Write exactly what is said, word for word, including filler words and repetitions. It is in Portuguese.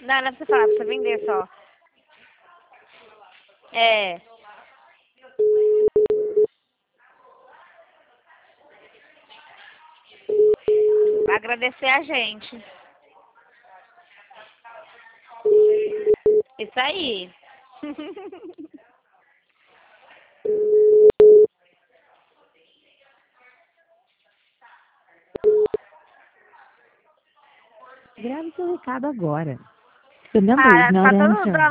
Não, não é pra você falar, pra você vender só. É. Agradecer a gente. Isso aí. Grave seu recado agora. The number is Ah, not tá todo mundo answering.